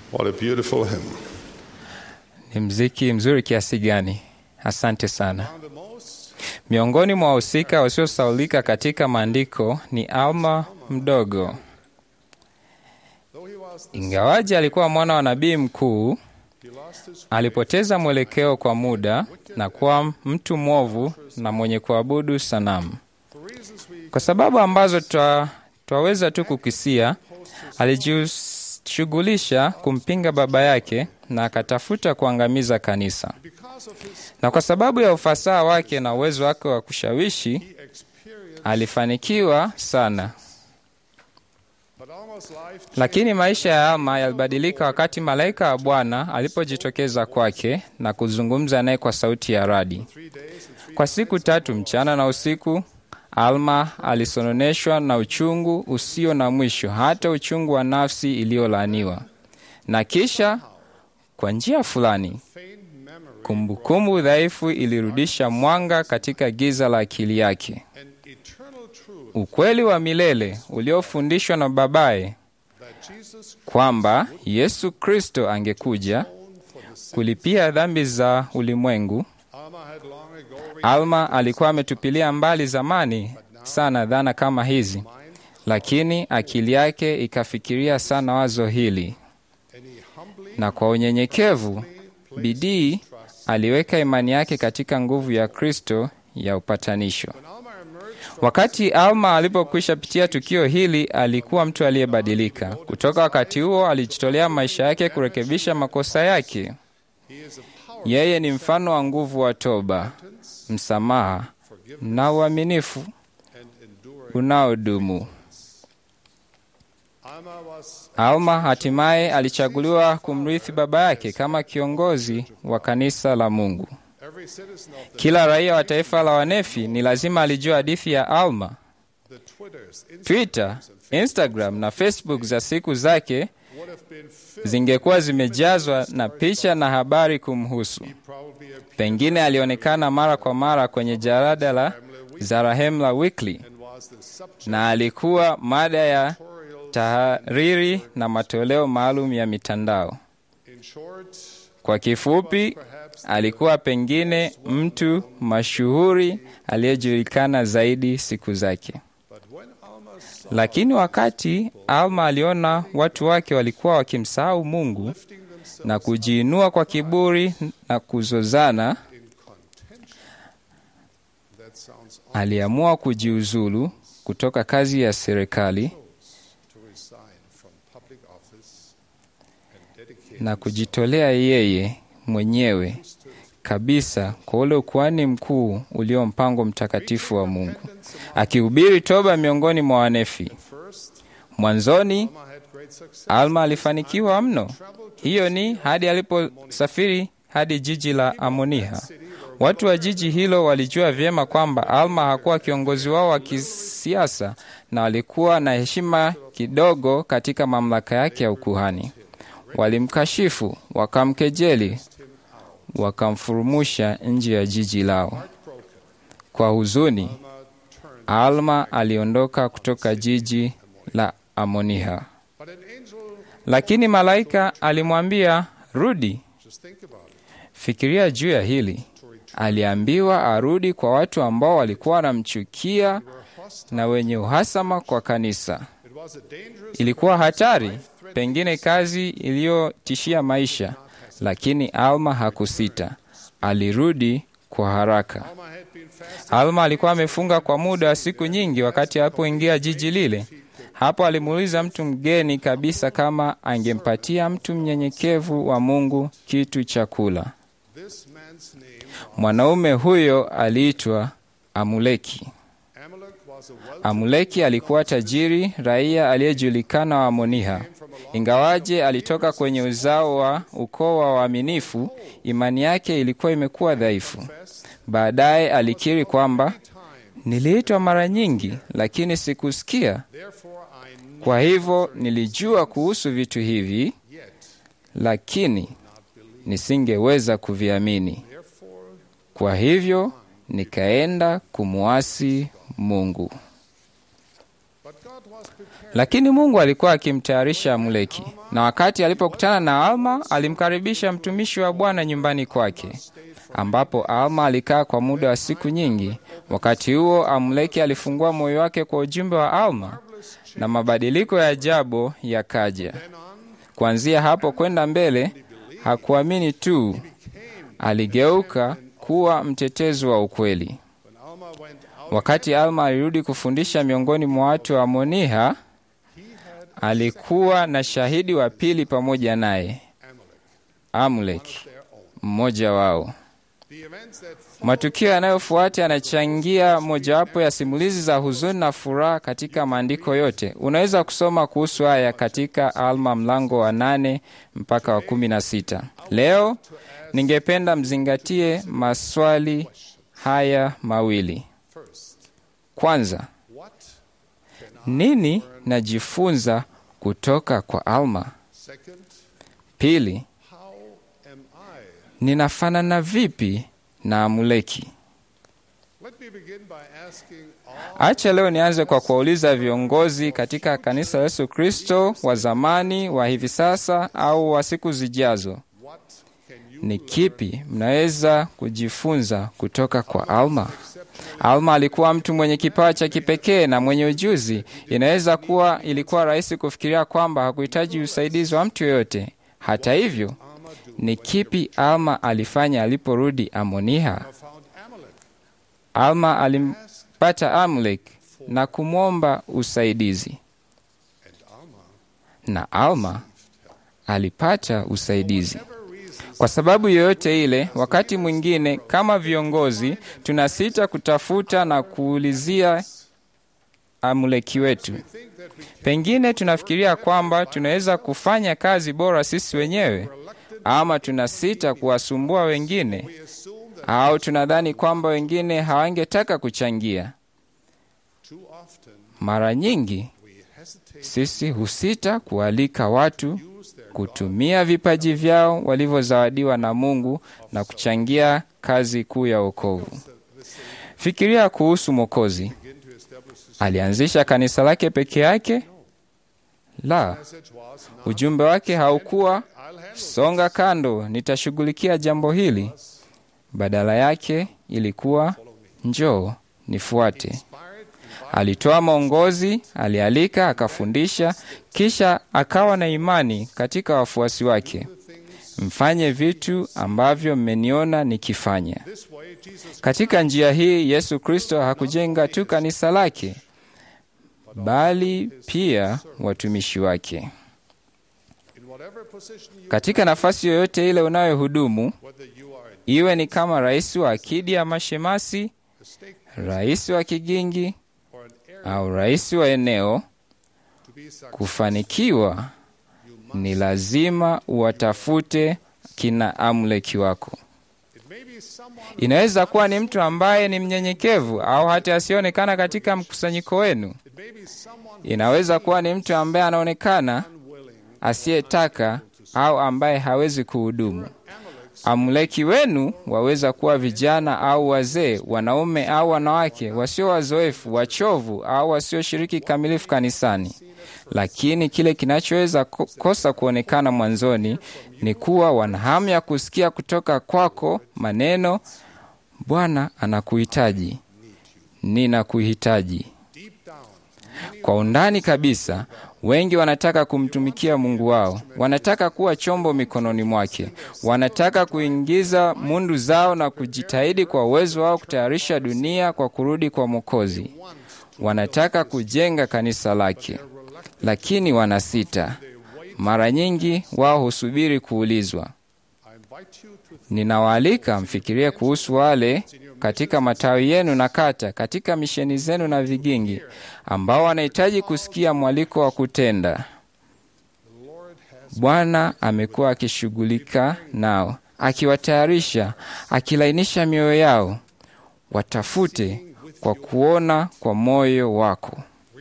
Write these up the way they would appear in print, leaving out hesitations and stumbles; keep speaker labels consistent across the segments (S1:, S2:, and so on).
S1: What a beautiful hymn.
S2: Ni mziki mzuri kiasi gani. Asante sana.
S1: One of the most
S2: Miongoni mwa wahusika wasiosahaulika katika maandiko ni Alma mdogo.
S1: though he was the
S2: Ingawaje alikuwa mwana wa nabii mkuu,
S1: he lost his
S2: alipoteza mwelekeo kwa muda na kuwa mtu mwovu na mwenye kuabudu sanamu.
S1: for reasons we
S2: Kwa sababu ambazo twaweza tu kukisia, alijishughulisha kumpinga baba yake na akatafuta kuangamiza kanisa.
S1: because of his
S2: Na kwa sababu ya ufasaha wake na uwezo wake wa kushawishi,
S1: he experienced
S2: alifanikiwa sana.
S1: but almost life
S2: Lakini maisha ya Alma yalibadilika wakati malaika wa Bwana alipojitokeza kwake na kuzungumza naye kwa sauti ya radi.
S1: 3 days and 3
S2: Kwa siku 3 mchana na usiku, Alma alisononeshwa na uchungu usio na mwisho, hata uchungu wa nafsi iliyolaaniwa. Na kisha kwa njia fulani,
S1: faint memory
S2: kumbukumbu dhaifu ilirudisha mwanga katika giza la akili yake.
S1: and eternal truth
S2: Ukweli wa milele uliofundishwa na babaye
S1: that Jesus
S2: kwamba Yesu Kristo angekuja
S1: for the sin.
S2: kulipia dhambi za ulimwengu.
S1: Alma had long ago
S2: Alma alikuwa ametupilia mbali zamani sana dhana kama hizi, lakini akili yake ikafikiria sana wazo hili,
S1: and he humbly
S2: na kwa unyenyekevu, bidii, aliweka imani yake katika nguvu ya Kristo ya upatanisho.
S1: when Alma emerged from
S2: Wakati Alma alipokwisha pitia tukio hili, alikuwa mtu aliyebadilika. Kutoka wakati huo alijitolea maisha yake kurekebisha makosa yake.
S1: he is a power
S2: Yeye ni mfano wa nguvu wa toba, msamaha na uaminifu
S1: and enduring.
S2: unaodumu.
S1: Alma was
S2: Alma hatimaye alichaguliwa kumrithi baba yake kama kiongozi wa kanisa la Mungu.
S1: every citizen of
S2: Kila raia wa taifa la Wanefi ni lazima alijua hadithi ya Alma.
S1: the Twitters,
S2: Twitter, Instagram na Facebook za siku zake
S1: would have been filled.
S2: zingekuwa zimejazwa na picha na habari kumhusu.
S1: Probably appeared
S2: Pengine alionekana mara kwa mara kwenye jarada la Zarahemla Weekly,
S1: and was the subject
S2: na alikuwa mada ya
S1: of
S2: tahariri na matoleo maalum ya mitandao.
S1: in short,
S2: Kwa kifupi, alikuwa pengine mtu mashuhuri aliyejulikana zaidi siku zake.
S1: but when Alma saw
S2: Lakini wakati Alma aliona watu wake walikuwa wakimsahau Mungu
S1: lifting themselves
S2: na kujiinua kwa kiburi na kuzozana,
S1: in contention, that sounds
S2: aliamua kujiuzulu kutoka kazi ya serikali
S1: to resign from public office and dedicate
S2: na kujitolea yeye mwenyewe kabisa kwa ule ukuhani mkuu ulio mpango mtakatifu wa Mungu, akihubiri toba miongoni mwa Wanefi.
S1: first.
S2: Mwanzoni
S1: Alma had great success.
S2: Alma alifanikiwa mno. Hiyo ni hadi aliposafiri hadi jiji la Amoniha. Watu wa jiji hilo walijua vyema kwamba Alma hakuwa kiongozi wao wa kisiasa na walikuwa na heshima kidogo katika mamlaka yake ya ukuhani. Walimkashifu, wakamkejeli, wakamfurumusha nje ya jiji lao. Kwa huzuni, Alma aliondoka kutoka jiji la Amoniha.
S1: But an angel,
S2: Lakini malaika alimwambia, rudi.
S1: just think about it.
S2: Fikiria juu ya hili. Aliambiwa arudi kwa watu ambao walikuwa wanamchukia na wenye uhasama kwa kanisa.
S1: It was a dangerous
S2: Ilikuwa hatari, pengine kazi iliyotishia maisha, lakini Alma hakusita. Alirudi kwa haraka.
S1: Alma had been fast
S2: Alma alikuwa amefunga kwa muda wa siku nyingi wakati alipoingia jiji lile. Hapo alimuuliza mtu mgeni kabisa kama angempatia mtu mnyenyekevu wa Mungu kitu cha kula.
S1: this man's name.
S2: Mwanaume huyo aliitwa Amuleki.
S1: Amalek was a well
S2: Amuleki alikuwa tajiri raia aliyejulikana wa Amoniha. Ingawaje alitoka kwenye uzao wa ukoo wa waaminifu, imani yake ilikuwa imekuwa dhaifu. Baadaye alikiri kwamba niliitwa mara nyingi, lakini sikusikia.
S1: therefore I know
S2: Kwa hivyo nilijua kuhusu vitu hivi,
S1: yet
S2: lakini nisingeweza kuviamini.
S1: therefore
S2: Kwa hivyo nikaenda kumuasi Mungu.
S1: but God was
S2: Lakini Mungu alikuwa akimtayarisha Amuleki, na wakati alipokutana na Alma, alimkaribisha mtumishi wa Bwana nyumbani kwake, ambapo Alma alikaa kwa muda wa siku nyingi. Wakati huo Amuleki alifungua moyo wake kwa ujumbe wa Alma, na mabadiliko ya ajabu yakaja. Kuanzia hapo kwenda mbele, hakuamini tu, aligeuka kuwa mtetezi wa ukweli. Wakati Alma alirudi kufundisha miongoni mwa watu wa Amoniha, alikuwa na shahidi wa pili pamoja naye, Amuleki, mmoja wao. Matukio yanayofuata yanachangia mojawapo ya simulizi za huzuni na furaha katika maandiko yote. Unaweza kusoma kuhusu haya katika Alma mlango wa 8 mpaka wa 16. Leo ningependa mzingatie maswali haya mawili. Kwanza, nini najifunza kutoka kwa Alma? Pili, ninafanana vipi na Amuleki? Acha leo nianze kwa kuwauliza viongozi katika kanisa la Yesu Kristo, wa zamani, wa hivi sasa au wa siku zijazo. Ni kipi mnaweza kujifunza kutoka kwa Alma? Alma alikuwa mtu mwenye kipawa cha kipekee na mwenye ujuzi. Inaweza kuwa ilikuwa rahisi kufikiria kwamba hakuhitaji usaidizi wa mtu yoyote. Hata hivyo, ni kipi Alma alifanya aliporudi Amoniha? Alma alimpata Amuleki na kumwomba usaidizi, na Alma alipata usaidizi. Kwa sababu yoyote ile, wakati mwingine kama viongozi tunasita kutafuta na kuulizia Amuleki wetu. Pengine tunafikiria kwamba tunaweza kufanya kazi bora sisi wenyewe, ama tunasita kuwasumbua wengine, au tunadhani kwamba wengine hawangetaka kuchangia. Mara nyingi sisi husita kualika watu kutumia vipaji vyao walivyozawadiwa na Mungu na kuchangia kazi kuu ya wokovu. Fikiria kuhusu Mwokozi. Alianzisha kanisa lake peke yake? La. Ujumbe wake haukuwa songa kando, nitashughulikia jambo hili. Badala yake ilikuwa njoo, nifuate. Alitoa maongozi, alialika, akafundisha, kisha akawa na imani katika wafuasi wake. Mfanye vitu ambavyo mmeniona nikifanya. Katika njia hii Yesu Kristo hakujenga tu kanisa lake, bali pia watumishi wake. Katika nafasi yoyote ile unayohudumu, iwe ni kama rais wa akidi ama shemasi, rais wa kigingi au rais wa eneo, kufanikiwa ni lazima uwatafute kina Amuleki wako. Inaweza kuwa ni mtu ambaye ni mnyenyekevu au hata asionekana katika mkusanyiko wenu. Inaweza kuwa ni mtu ambaye anaonekana asiyetaka au ambaye hawezi kuhudumu. Amuleki wenu waweza kuwa vijana au wazee, wanaume au wanawake, wasio wazoefu, wachovu au wasioshiriki kamilifu kanisani. Lakini kile kinachoweza kosa kuonekana mwanzoni ni kuwa wana hamu ya kusikia kutoka kwako maneno, Bwana anakuhitaji, ninakuhitaji. Kwa undani kabisa, wengi wanataka kumtumikia Mungu wao. Wanataka kuwa chombo mikononi mwake. Wanataka kuingiza mundu zao na kujitahidi kwa uwezo wao kutayarisha dunia kwa kurudi kwa Mwokozi. Wanataka kujenga kanisa lake, lakini wanasita. Mara nyingi wao husubiri kuulizwa. Ninawaalika mfikirie kuhusu wale katika matawi yenu na kata, katika misheni zenu na vigingi, ambao wanahitaji kusikia mwaliko wa kutenda. Bwana amekuwa akishughulika nao, akiwatayarisha, akilainisha mioyo yao. Watafute kwa kuona kwa moyo wako.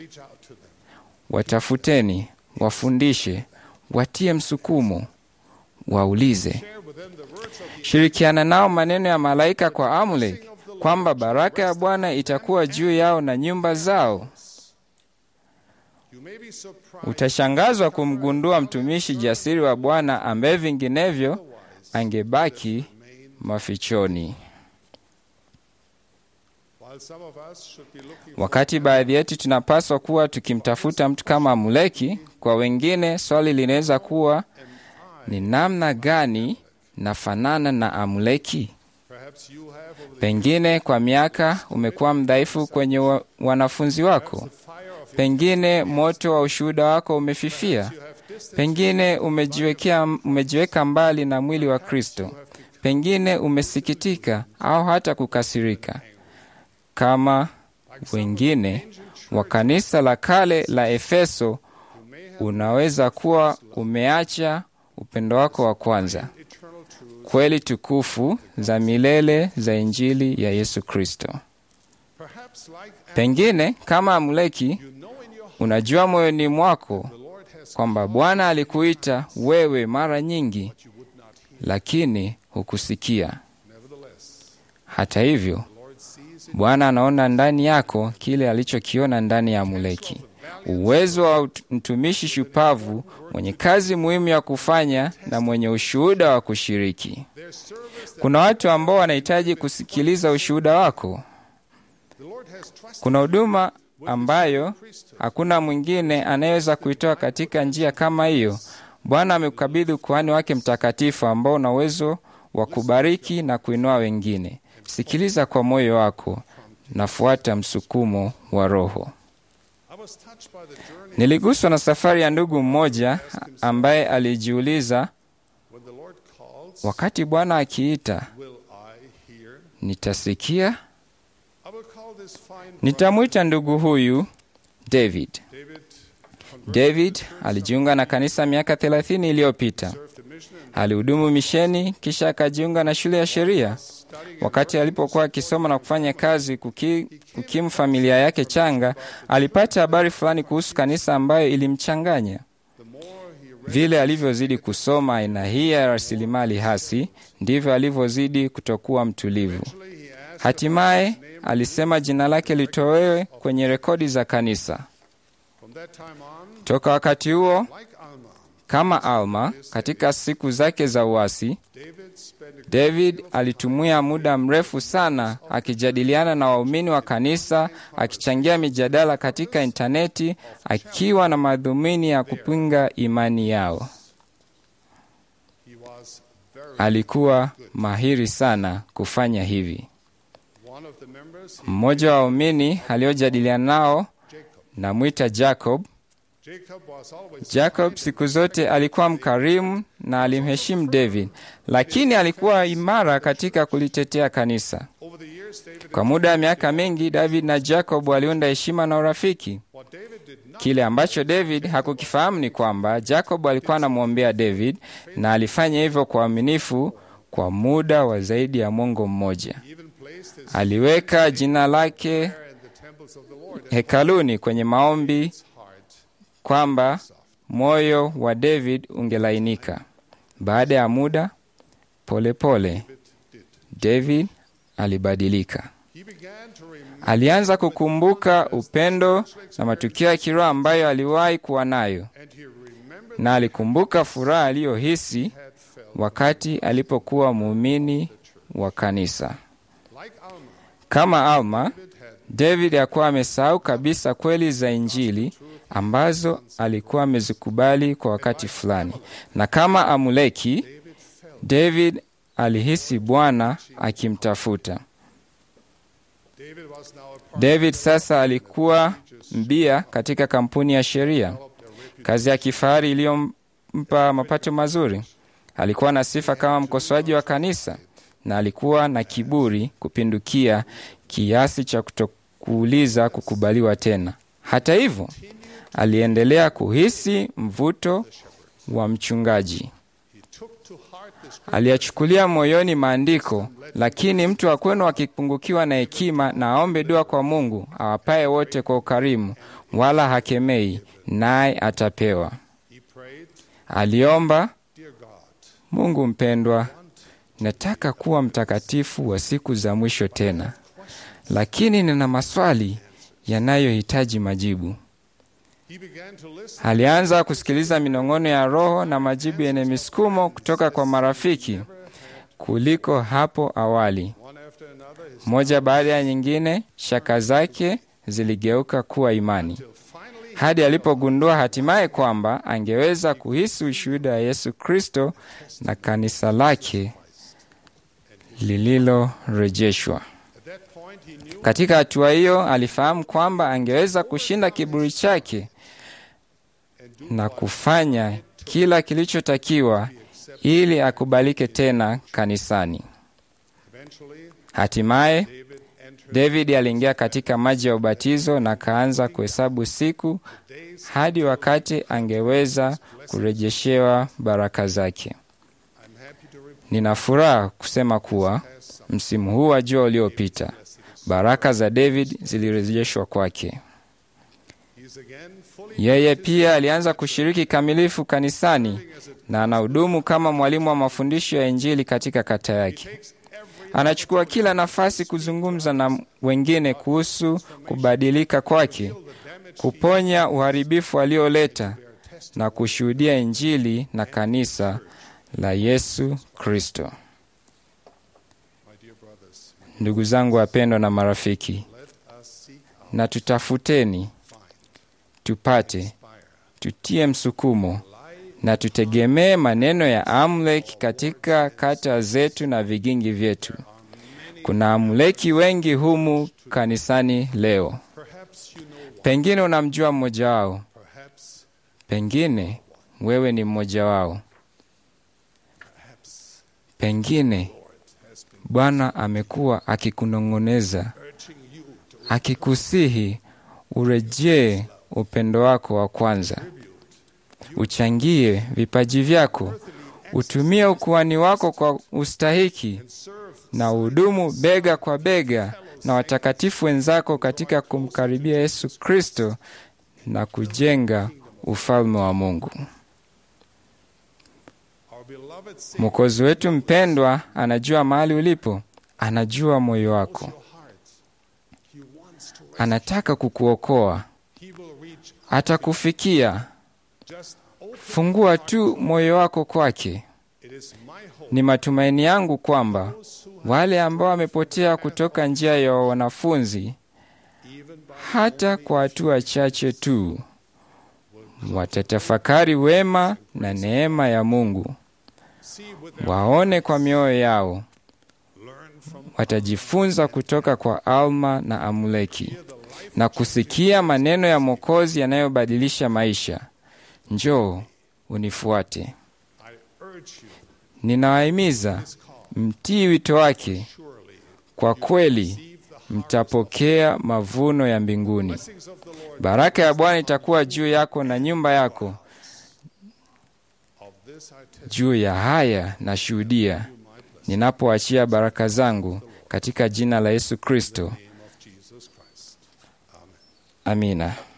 S2: Watafuteni, wafundishe, watie msukumo, waulize. Shirikiana nao maneno ya malaika kwa Amuleki kwamba baraka ya Bwana itakuwa juu yao na nyumba zao. Utashangazwa kumgundua mtumishi jasiri wa Bwana ambaye vinginevyo angebaki mafichoni. Wakati baadhi yetu tunapaswa kuwa tukimtafuta mtu kama Amuleki, kwa wengine swali linaweza kuwa, ni namna gani nafanana na Amuleki? Pengine kwa miaka umekuwa mdhaifu kwenye wanafunzi wako. Pengine moto wa ushuhuda wako umefifia. Pengine umejiweka mbali na mwili wa Kristo. Pengine umesikitika au hata kukasirika. Kama wengine wa kanisa la kale la Efeso, unaweza kuwa umeacha upendo wako wa kwanza, kweli tukufu za milele za Injili ya Yesu Kristo. Pengine kama Amuleki, unajua moyoni mwako kwamba Bwana alikuita wewe mara nyingi, lakini hukusikia. Hata hivyo, Bwana anaona ndani yako kile alichokiona ndani ya Amuleki. Uwezo wa mtumishi shupavu, mwenye kazi muhimu ya kufanya na mwenye ushuhuda wa kushiriki. Kuna watu ambao wanahitaji kusikiliza ushuhuda wako. Kuna huduma ambayo hakuna mwingine anayeweza kuitoa katika njia kama hiyo. Bwana amekukabidhi ukuhani wake mtakatifu ambao una uwezo wa kubariki na kuinua wengine. Sikiliza kwa moyo wako na fuata msukumo wa Roho. Niliguswa na safari ya ndugu mmoja ambaye alijiuliza, wakati Bwana akiita, nitasikia? Nitamwita ndugu huyu David. David alijiunga na kanisa miaka 30 iliyopita. Alihudumu misheni, kisha akajiunga na shule ya sheria. Wakati alipokuwa akisoma na kufanya kazi kukimu familia yake changa, alipata habari fulani kuhusu kanisa ambayo ilimchanganya. Vile alivyozidi kusoma aina hii ya rasilimali hasi, ndivyo alivyozidi kutokuwa mtulivu. Hatimaye alisema jina lake litolewe kwenye rekodi za kanisa. Toka wakati huo, kama Alma katika siku zake za uasi, David alitumia muda mrefu sana akijadiliana na waumini wa kanisa, akichangia mijadala katika interneti, akiwa na madhumuni ya kupinga imani yao. Alikuwa mahiri sana kufanya hivi. Mmoja wa waumini aliojadiliana nao na mwita Jacob. Jacob siku zote alikuwa mkarimu na alimheshimu David, lakini alikuwa imara katika kulitetea kanisa. Kwa muda wa miaka mingi, David na Jacob waliunda heshima na urafiki. Kile ambacho David hakukifahamu ni kwamba Jacob alikuwa anamwombea David, na alifanya hivyo kwa uaminifu kwa muda wa zaidi ya mwongo mmoja. Aliweka jina lake hekaluni kwenye maombi kwamba moyo wa David ungelainika. Baada ya muda, polepole David alibadilika. Alianza kukumbuka upendo na matukio ya kiroho ambayo aliwahi kuwa nayo, na alikumbuka furaha aliyohisi wakati alipokuwa muumini wa kanisa. Kama Alma, David hakuwa amesahau kabisa kweli za Injili ambazo alikuwa amezikubali kwa wakati fulani. Na kama Amuleki, David alihisi Bwana akimtafuta. David sasa alikuwa mbia katika kampuni ya sheria, kazi ya kifahari iliyompa mapato mazuri. Alikuwa na sifa kama mkosoaji wa kanisa, na alikuwa na kiburi kupindukia kiasi cha kutokuuliza kukubaliwa tena. Hata hivyo, aliendelea kuhisi mvuto wa mchungaji. Aliyachukulia moyoni maandiko, lakini mtu wa kwenu akipungukiwa na hekima, na aombe dua kwa Mungu awapaye wote kwa ukarimu, wala hakemei, naye atapewa. Aliomba, Mungu mpendwa, nataka kuwa mtakatifu wa siku za mwisho tena, lakini nina maswali yanayohitaji majibu.
S1: He began to listen
S2: Alianza kusikiliza minong'ono ya Roho na majibu yenye misukumo kutoka kwa marafiki kuliko hapo awali.
S1: one after another. His
S2: Moja baada ya nyingine, shaka zake ziligeuka kuwa imani,
S1: finally
S2: hadi alipogundua hatimaye kwamba angeweza kuhisi ushuhuda wa Yesu Kristo na kanisa lake lililorejeshwa.
S1: at that point he knew
S2: Katika hatua hiyo, alifahamu kwamba angeweza kushinda kiburi chake na kufanya kila kilichotakiwa ili akubalike tena kanisani.
S1: eventually
S2: Hatimaye
S1: David entered
S2: David aliingia katika maji ya ubatizo na kaanza kuhesabu siku hadi wakati angeweza kurejeshewa baraka zake.
S1: I'm happy to report
S2: Nina furaha kusema kuwa msimu huu wa jua uliopita, baraka za David zilirejeshwa kwake.
S1: he's again fully
S2: Yeye pia alianza kushiriki kamilifu kanisani na anahudumu kama mwalimu wa mafundisho ya Injili katika kata yake.
S1: takes every
S2: Anachukua kila nafasi kuzungumza na wengine kuhusu kubadilika kwake, kuponya uharibifu alioleta na kushuhudia Injili na kanisa la Yesu Kristo.
S1: my dear brothers,
S2: Ndugu zangu wapendwa na marafiki,
S1: let us seek out,
S2: na tutafuteni, tupate,
S1: inspire,
S2: tutie msukumo na tutegemee maneno ya Amleki katika kata zetu na vigingi vyetu. Kuna Amleki wengi humu kanisani leo.
S1: perhaps you know one,
S2: Pengine unamjua mmoja wao,
S1: perhaps
S2: pengine wewe ni mmoja wao.
S1: perhaps
S2: Pengine
S1: Lord has been
S2: Bwana amekuwa akikunong'oneza,
S1: urging you to
S2: akikusihi urejee upendo wako wa kwanza, uchangie vipaji vyako, utumie ukuhani wako kwa ustahiki
S1: serve
S2: na uhudumu bega kwa bega na watakatifu wenzako katika kumkaribia Yesu Kristo na kujenga ufalme wa Mungu.
S1: our beloved Savior
S2: Mwokozi wetu mpendwa anajua mahali ulipo, anajua moyo wako,
S1: your heart. He wants to
S2: anataka kukuokoa,
S1: he will reach
S2: atakufikia.
S1: just open.
S2: Fungua tu moyo wako kwake.
S1: It is my hope
S2: Ni matumaini yangu kwamba wale ambao wamepotea kutoka njia ya wanafunzi,
S1: even by
S2: hata kwa hatua chache tu, watatafakari wema na neema ya Mungu,
S1: see with their
S2: waone kwa mioyo yao,
S1: learn from
S2: watajifunza kutoka kwa Alma na Amuleki na kusikia maneno ya Mwokozi yanayobadilisha maisha. Njoo unifuate.
S1: I urge you
S2: Ninawahimiza mtii wito wake.
S1: surely
S2: Kwa kweli
S1: receive the
S2: mtapokea mavuno ya mbinguni.
S1: blessings of the Lord
S2: Baraka ya Bwana itakuwa juu yako na nyumba yako.
S1: of this I testify
S2: Juu ya haya na shuhudia ninapoachia baraka zangu katika jina la Yesu Kristo.
S1: in the name of Jesus Christ. Amen.
S2: Amina.